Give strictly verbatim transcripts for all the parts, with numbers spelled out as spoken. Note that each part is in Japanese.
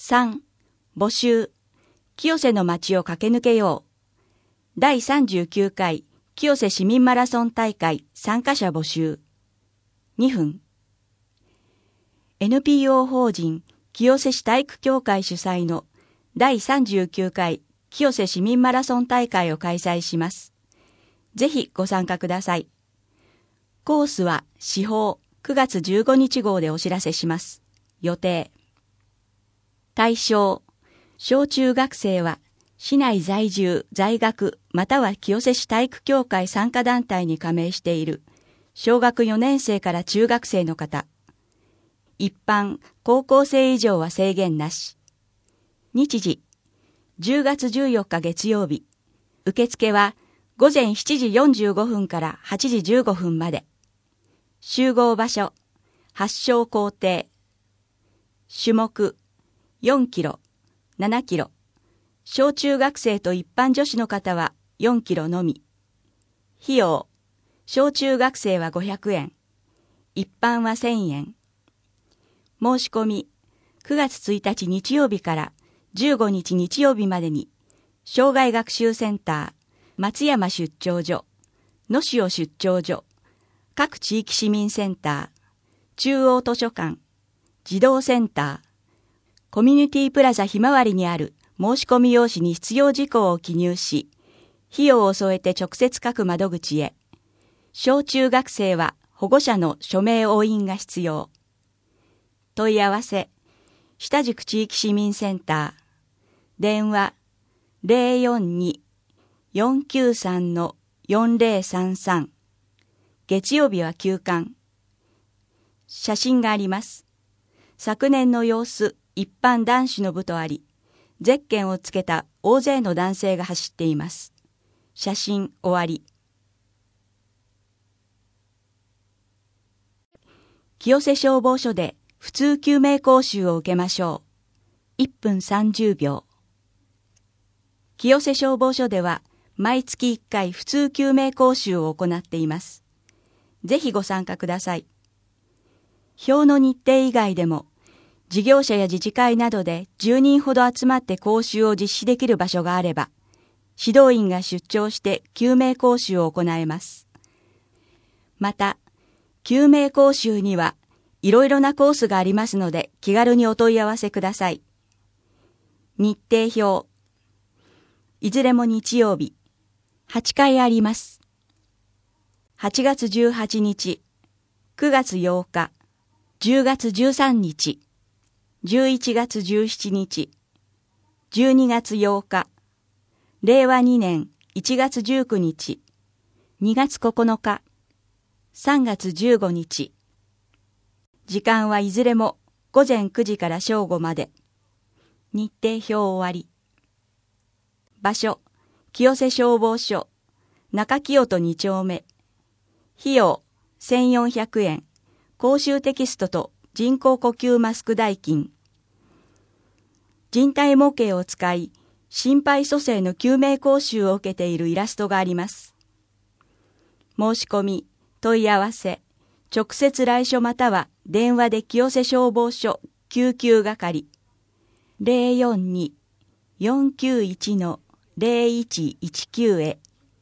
さん、募集、清瀬の街を駆け抜けよう。だいさんじゅうきゅうかい清瀬市民マラソン大会参加者募集。にふん。エヌピーオー 法人清瀬市体育協会主催のだいさんじゅうきゅうかい清瀬市民マラソン大会を開催します。ぜひご参加ください。コースは市報くがつじゅうごにち号でお知らせします。予定。対象、小中学生は市内在住、在学または清瀬市体育協会参加団体に加盟している小学よねん生から中学生の方。一般、高校生以上は制限なし。日時、じゅうがつじゅうよっか月曜日。受付はごぜんしちじよんじゅうごふんからはちじじゅうごふんまで。集合場所、発祥校庭。種目、よんキロ、ななキロ。小中学生と一般女子の方はよんキロのみ。費用、小中学生はごひゃくえん。一般はせんえん。申し込み、くがつついたち日曜日からじゅうごにち日曜日までに、障害学習センター、松山出張所、野潮出張所、各地域市民センター、中央図書館、児童センター、コミュニティプラザひまわりにある申し込み用紙に必要事項を記入し、費用を添えて直接各窓口へ。小中学生は保護者の署名押印が必要。問い合わせ、下宿地域市民センター、電話 ゼロよんに よんきゅうさん よんゼロさんさん。月曜日は休館。写真があります。昨年の様子、一般男子の部とあり、ゼッケンをつけた大勢の男性が走っています。写真終わり。清瀬消防署で普通救命講習を受けましょう。いっぷんさんじゅうびょう。清瀬消防署では毎月いっかい普通救命講習を行っています。ぜひご参加ください。表の日程以外でも、事業者や自治会などでじゅうにんほど集まって講習を実施できる場所があれば、指導員が出張して救命講習を行えます。また、救命講習にはいろいろなコースがありますので気軽にお問い合わせください。日程表。いずれも日曜日。はちかいあります。はちがつじゅうはちにち、くがつようか、じゅうがつじゅうさんにち、じゅういちがつじゅうしちにち、じゅうにがつようか、れいわにねんいちがつじゅうくにち、にがつここのか、さんがつじゅうごにち。時間はいずれもごぜんくじから正午まで。日程表終わり。場所、清瀬消防署、中清戸にちょうめ。費用、せんよんひゃくえん。講習テキストと人工呼吸マスク代金。人体模型を使い、心肺蘇生の救命講習を受けているイラストがあります。申し込み、問い合わせ、直接来所または電話で清瀬消防署救急係 ゼロよんに よんきゅういち ゼロいちいちきゅう へ。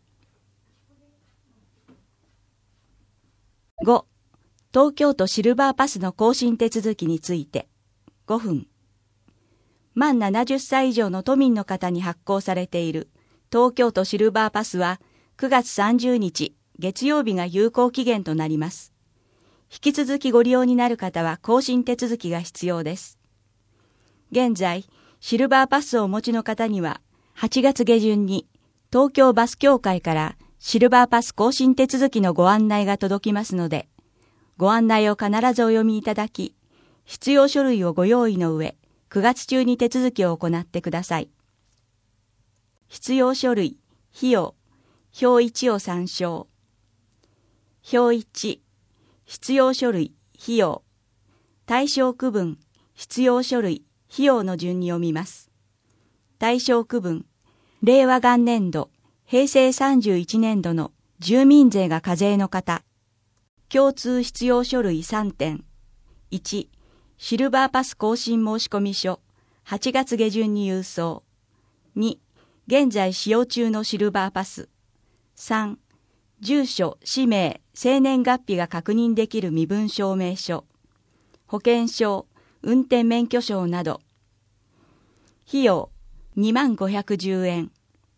ご. 東京都シルバーパスの更新手続きについてごふん。満ななじゅっさい以上の都民の方に発行されている東京都シルバーパスはくがつさんじゅうにち月曜日が有効期限となります。引き続きご利用になる方は更新手続きが必要です。現在、シルバーパスをお持ちの方にははちがつげじゅんに東京バス協会からシルバーパス更新手続きのご案内が届きますので、ご案内を必ずお読みいただき、必要書類をご用意の上、くがつ中に手続きを行ってください。必要書類、費用、表いちを参照。表いち、必要書類、費用。対象区分、必要書類、費用の順に読みます。対象区分、れいわ元年度、へいせいさんじゅういちねんどの住民税が課税の方。共通必要書類さんてん。いち、シルバーパス更新申込書、 はちがつ下旬に郵送。に、現在使用中のシルバーパス。さん、住所、氏名、生年月日が確認できる身分証明書。保険証、運転免許証など。費用、にまんごひゃくじゅうえん。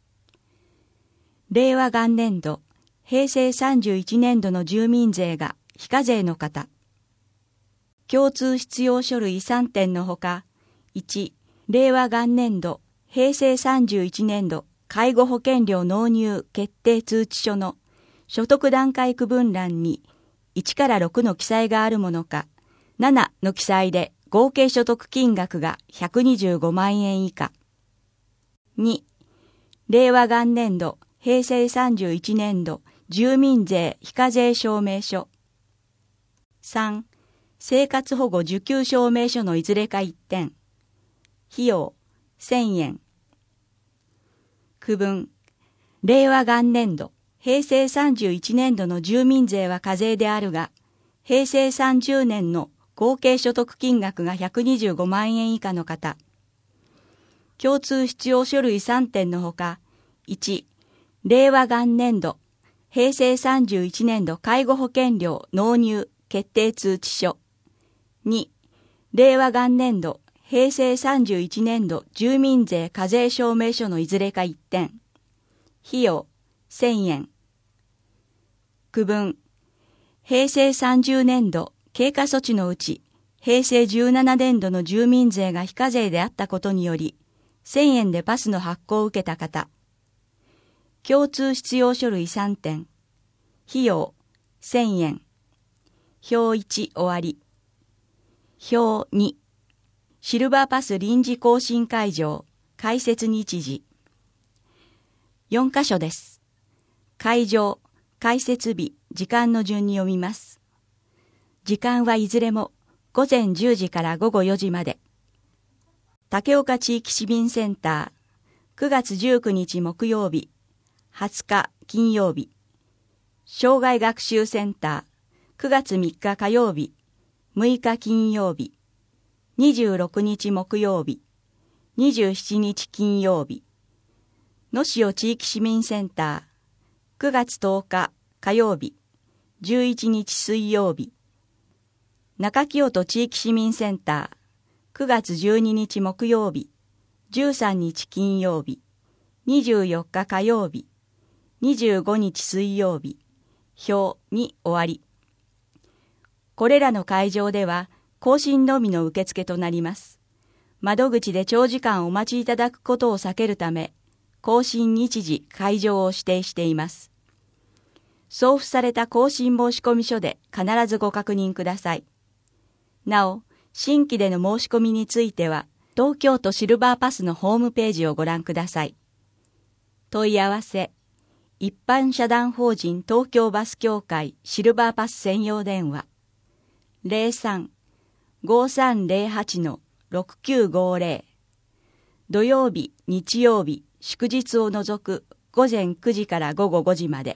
令和元年度、平成さんじゅういちねんどの住民税が非課税の方。共通必要書類さんてんのほか、いち、令和元年度、平成さんじゅういちねんど介護保険料納入決定通知書の所得段階区分欄にいちからろくの記載があるものか、ななの記載で合計所得金額がひゃくにじゅうごまんえん以下。に、令和元年度、平成さんじゅういちねんど住民税非課税証明書。さん、生活保護受給証明書のいずれかいってん。費用、せんえん。区分、令和元年度、平成さんじゅういちねんどの住民税は課税であるが、平成さんじゅうねんの合計所得金額がひゃくにじゅうごまんえん以下の方。共通必要書類さんてんのほか、いち、令和元年度、平成さんじゅういちねんど介護保険料納入決定通知書。に、令和元年度、平成さんじゅういちねんど住民税課税証明書のいずれかいってん。費用、せんえん。区分、平成さんじゅうねんど経過措置のうち、平成じゅうななねんどの住民税が非課税であったことにより、せんえんでパスの発行を受けた方。共通必要書類さんてん。費用、せんえん。表いち終わり。表に。シルバーパス臨時更新会場、開設日時。よんかしょです。会場、開設日、時間の順に読みます。時間はいずれもごぜんじゅうじからごごよじまで。竹岡地域市民センター、くがつじゅうくにち木曜日、はつか金曜日。障害学習センター、くがつみっか火曜日、むいか金曜日。にじゅうろくにち木曜日、にじゅうしちにち金曜日。野潮地域市民センター、くがつとおか火曜日、じゅういちにち水曜日。中清都地域市民センター、くがつじゅうににち木曜日、じゅうさんにち金曜日、にじゅうよっか火曜日、にじゅうごにち水曜日。表に終わり。これらの会場では、更新のみの受付となります。窓口で長時間お待ちいただくことを避けるため、更新日時、会場を指定しています。送付された更新申込書で必ずご確認ください。なお、新規での申し込みについては、東京都シルバーパスのホームページをご覧ください。問い合わせ、一般社団法人東京バス協会シルバーパス専用電話、ゼロさん ごさんゼロはち ろくきゅうごゼロ。土曜日、日曜日、祝日を除くごぜんくじからごごごじまで。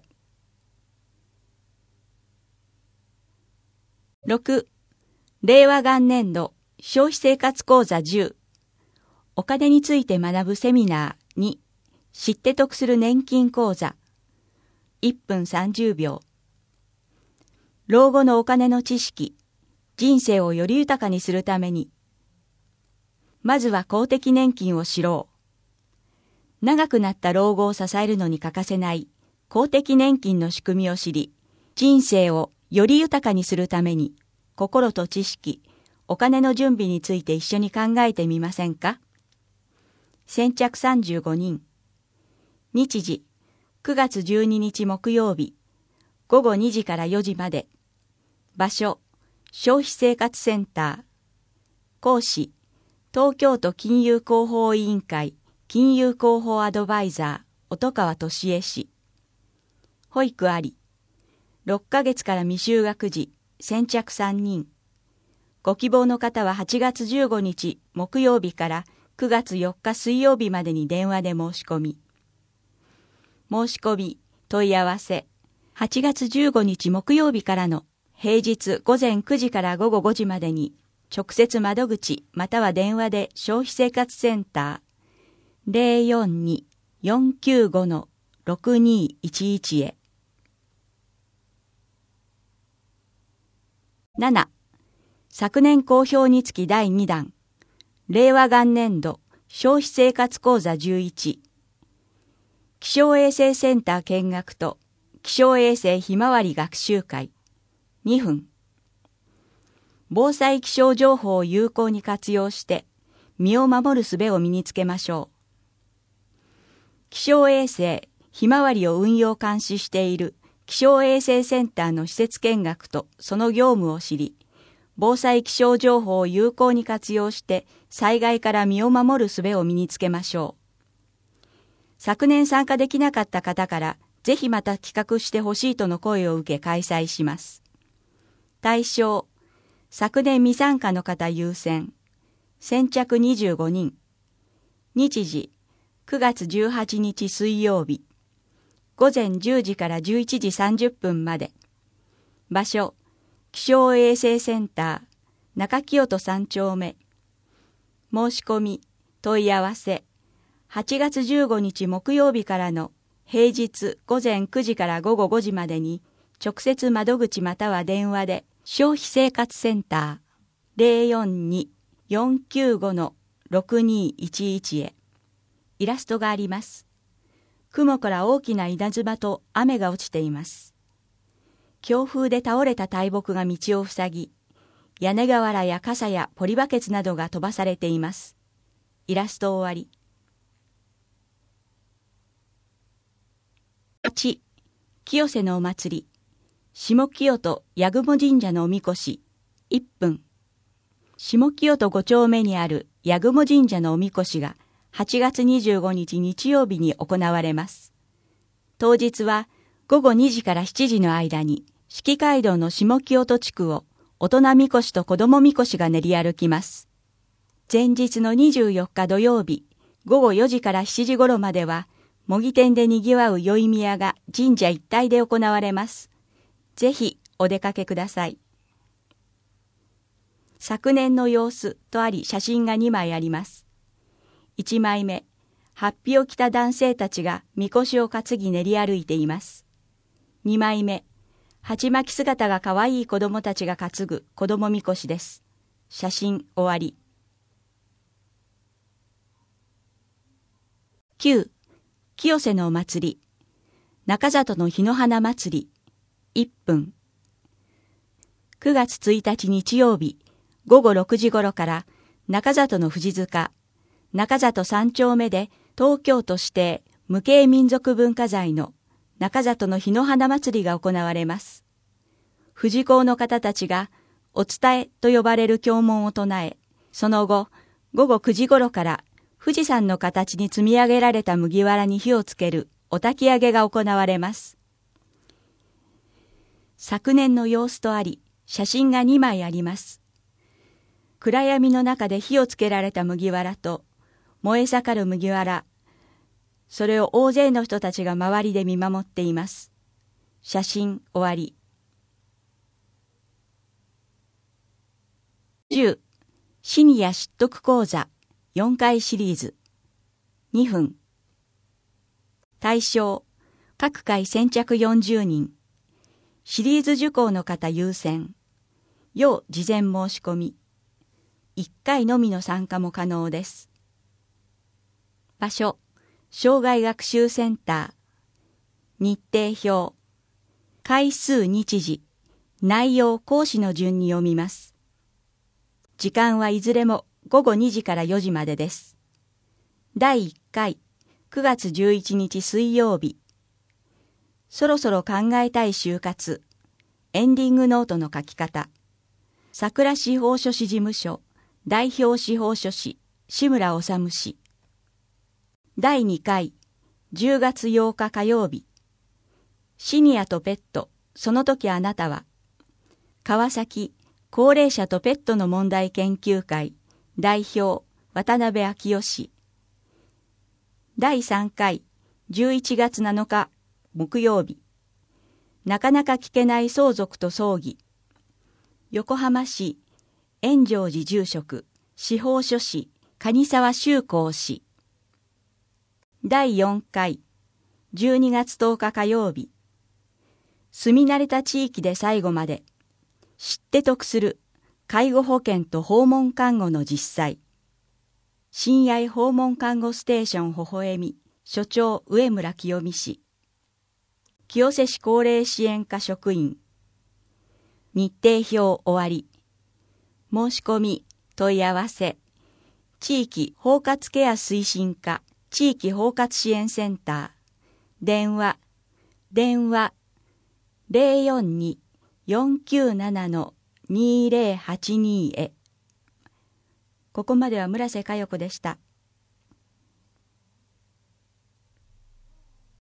ろく、令和元年度消費生活講座じゅう。お金について学ぶセミナーに、知って得する年金講座。いっぷんさんじゅうびょう。老後のお金の知識、人生をより豊かにするために。まずは公的年金を知ろう。長くなった老後を支えるのに欠かせない公的年金の仕組みを知り、人生をより豊かにするために、心と知識、お金の準備について一緒に考えてみませんか？先着さんじゅうごにん。日時、くがつじゅうににち木曜日、ごごにじからよじまで。場所、消費生活センター。講師、東京都金融広報委員会金融広報アドバイザー、音川俊恵氏。保育あり。ろっかげつから未就学児、先着さんにん。ご希望の方ははちがつじゅうごにち木曜日からくがつよっか水曜日までに電話で申し込み。申し込み、問い合わせ。はちがつじゅうごにち木曜日からの平日ごぜんくじからごごごじまでに直接窓口または電話で消費生活センター ゼロよんに よんきゅうご ろくにいちいち へ。なな. 昨年公表につきだいにだん令和元年度消費生活講座じゅういち気象衛生センター見学と気象衛星ひまわり学習会にふん。防災気象情報を有効に活用して身を守る術を身につけましょう。気象衛星ひまわりを運用監視している気象衛生センターの施設見学とその業務を知り、防災気象情報を有効に活用して災害から身を守る術を身につけましょう。昨年参加できなかった方からぜひまた企画してほしいとの声を受け開催します。対象、昨年未参加の方優先。先着にじゅうごにん。日時、くがつじゅうはちにち水曜日。午前じゅうじからじゅういちじさんじゅっぷんまで。場所、気象衛生センター、中清戸さんちょうめ。申し込み、問い合わせ。はちがつじゅうごにち木曜日からの平日午前くじから午後ごじまでに直接窓口または電話で消費生活センター ゼロよんに よんきゅうご ろくにいちいち へ。イラストがあります。雲から大きな稲妻と雨が落ちています。強風で倒れた大木が道を塞ぎ、屋根瓦や傘やポリバケツなどが飛ばされています。イラスト終わり。はち. 清瀬のお祭り。下清戸八雲神社のおみこし。いっぷん。下清戸ごちょうめにある八雲神社のおみこしがはちがつにじゅうごにち日曜日に行われます。当日はごごにじからしちじの間に四季街道の下清戸地区を大人みこしと子供みこしが練り歩きます。前日のにじゅうよっか土曜日ごごよじからしちじ頃までは模擬店でにぎわう宵宮が神社一帯で行われます。ぜひお出かけください。昨年の様子とあり写真がにまいあります。いちまいめ、法被を着た男性たちがみこしを担ぎ練り歩いています。にまいめ、鉢巻き姿がかわいい子供たちが担ぐ子供みこしです。写真終わり。きゅう. 清瀬のお祭り。中里の日の花祭り。いっぷん。くがつついたち日曜日、ごごろくじ頃から中里の藤塚、中里三丁目で東京都指定無形民族文化財の中里の日の花祭りが行われます。富士講の方たちがお伝えと呼ばれる経文を唱え、その後、ごごくじ頃から富士山の形に積み上げられた麦わらに火をつけるお焚き上げが行われます。昨年の様子とあり、写真がにまいあります。暗闇の中で火をつけられた麦わらと、燃え盛る麦わら、それを大勢の人たちが周りで見守っています。写真終わり。じゅう. シニア知得講座よんかいシリーズにふん。対象、各回先着よんじゅうにん。シリーズ受講の方優先。要事前申し込み。いっかいのみの参加も可能です。場所、障害学習センター。日程表。回数日時。内容講師の順に読みます。時間はいずれもごごにじからよじまでです。だいいっかい、くがつじゅういちにち水曜日。そろそろ考えたい就活。エンディングノートの書き方。桜司法書士事務所代表司法書士志村治氏。だいにかい、じゅうがつようか火曜日。シニアとペット、その時あなたは。川崎高齢者とペットの問題研究会代表渡辺昭夫氏。だいさんかい、じゅういちがつなのか木曜日。なかなか聞けない相続と葬儀。横浜市円城寺住職司法書士蟹沢修光氏。だいよんかいじゅうにがつとおか火曜日。住み慣れた地域で最後まで知って得する介護保険と訪問看護の実際。親愛訪問看護ステーションほほえみ所長上村清美氏。清瀬市高齢支援課職員。日程表終わり。申し込み問い合わせ地域包括ケア推進課地域包括支援センター電話電話 ゼロよんに よんきゅうなな にゼロはちに へ。ここまでは村瀬佳代子でした。